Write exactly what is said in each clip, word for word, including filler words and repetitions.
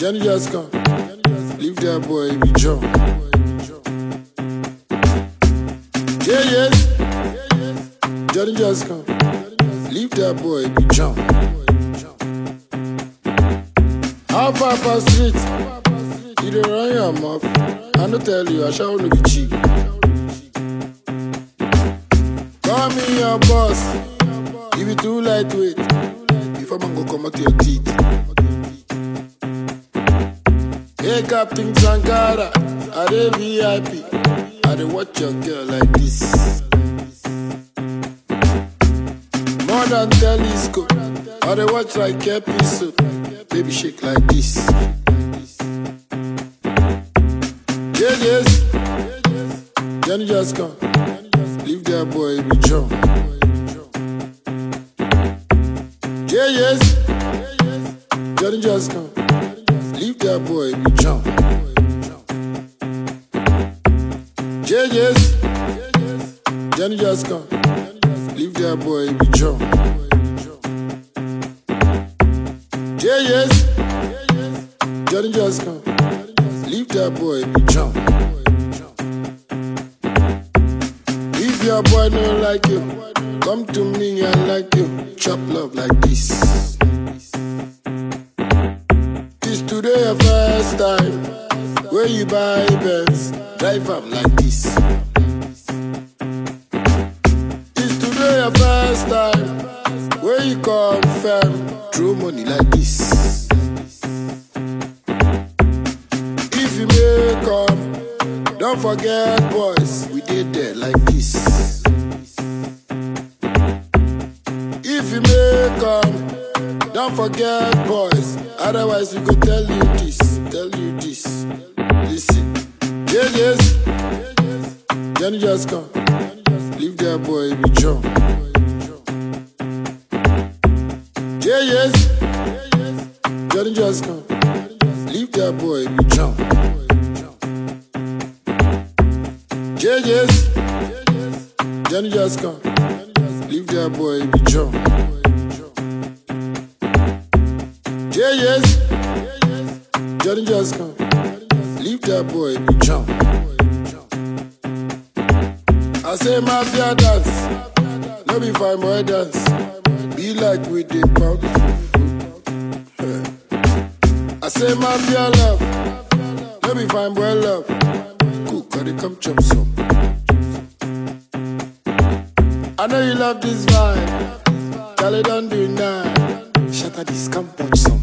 Johnny just come. Leave that boy be John. Yeah, yes. Johnny just come. Leave that boy be John. How far past street? You don't run your mouth. I don't tell you, I shall only be cheap. Call me your boss. If you too lightweight, before man go come out to your teeth. Hey, Captain Sankara, I dey V I P. I dey watch your girl like this. More than telescope, I dey watch like episode. Baby shake like this. Yeah, yes. Johnny just come. Leave that boy be John. Yeah, yes. Johnny just come. Leave that boy be John. Yeah, yes. Johnny just come. Leave that boy be John. Yeah, yes. Johnny just come. Leave that boy be John. If your boy don't like you, come to me and like you. Chop love like this. This today your first time. Where you buy Benz, drive up like this. This today your first time. Where you confirm, throw money like this. If you make up, don't forget boys, we did there like this. If you make up, don't forget boys, otherwise we go tell you this, tell you this. Listen, yeah, yes, Johnny just come, leave that boy be John. Yeah, yes, Johnny just come, leave that boy be John. Yeah, yes, Johnny just come, leave that boy be John. Yeah, yes, Johnny just come, leave that boy be John. I say mafia dance, no be fine boy dance. Be like with the pound. I say mafia love, no be fine boy love. Cool, gotta come chop some. I know you love this vibe, tell it don't do now. Shatter this, come punch some.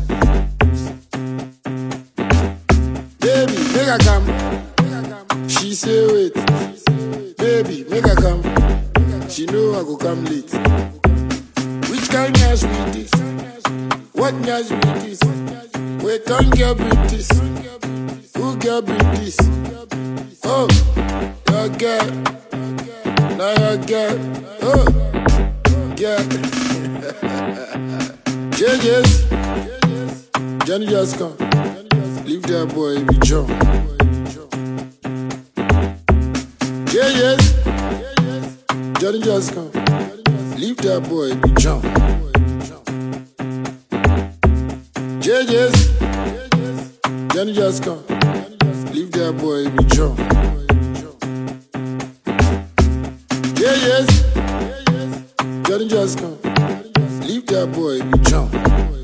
Baby, make her come. She say wait. Baby, make her come. She know I go come late. Which kind nyash with this? What nyash with this? Wait, don't get with this. Who get with this? Oh, your girl. Now your girl. Oh, yeah. Yeah, yes. Johnny just come. Leave that boy be John. Yeah, yes. Johnny just come. Leave that boy be John. Yeah, yes. Johnny just come. Leave that boy be John. Yeah, yes. Johnny just come. Leave that boy be John.